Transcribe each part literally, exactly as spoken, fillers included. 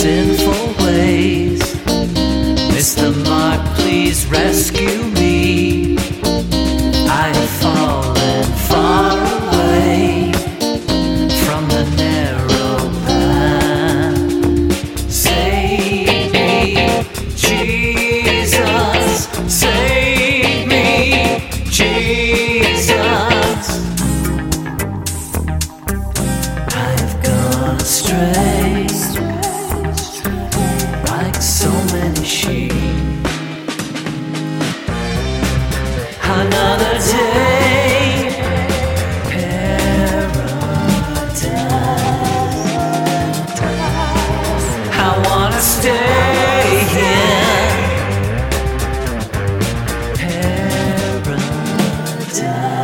sinful ways. Mister Mark, please rescue me. I have fallen far away from the narrow path. Save me, Jesus. Save me, Jesus. I have gone astray like so many sheep. Another day, paradise. I wanna stay here, paradise.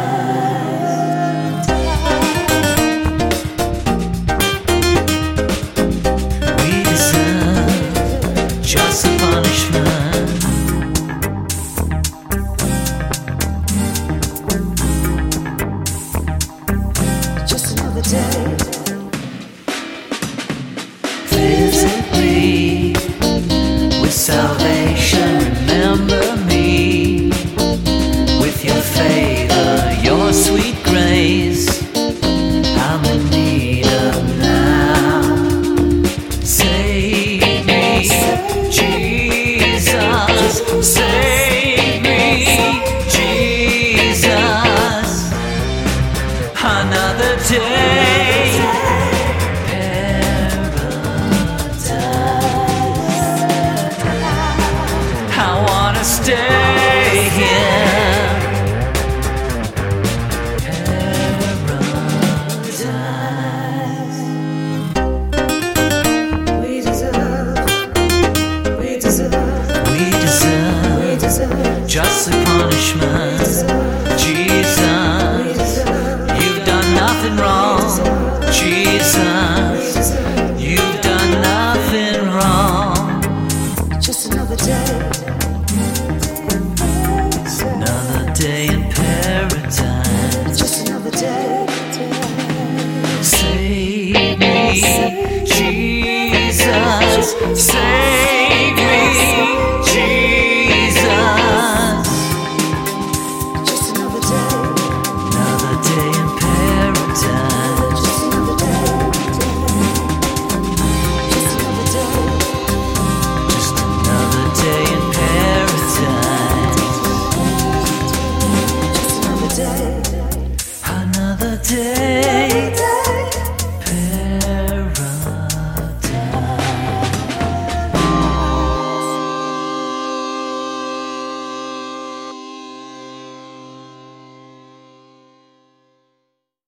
We deserve just a punishment. Visit me with salvation, remember me with your favor, your sweet grace. I'm in need of now. Save me, Jesus. Save me, Jesus. Another day. Stay here, paradise. We deserve, we deserve, we deserve, we deserve just the punishment. Jesus, you've done nothing wrong. Jesus, you've done nothing wrong. Just another day. Another day in paradise. Just another day. Save me, Jesus. Save